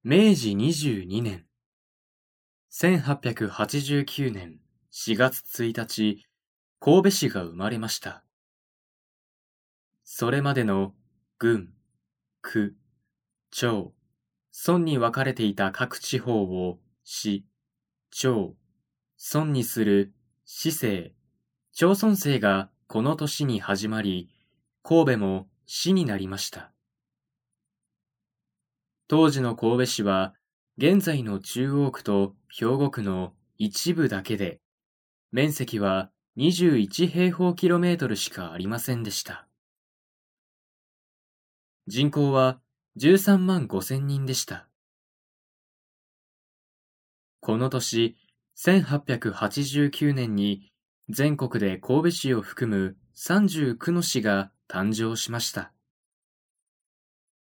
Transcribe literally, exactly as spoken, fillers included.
めいじにじゅうにねん、せんはっぴゃくはちじゅうきゅうねんしがつついたち、神戸市が生まれました。それまでの郡、区、町、村に分かれていた各地方を市、町、村にする市政、町村制がこの年に始まり、神戸も市になりました。当時の神戸市は、現在の中央区と兵庫区の一部だけで、面積はにじゅういちへいほうキロメートルしかありませんでした。人口はじゅうさんまんごせんにんでした。この年、せんはっぴゃくはちじゅうきゅうねんに全国で神戸市を含むさんじゅうきゅうの市が誕生しました。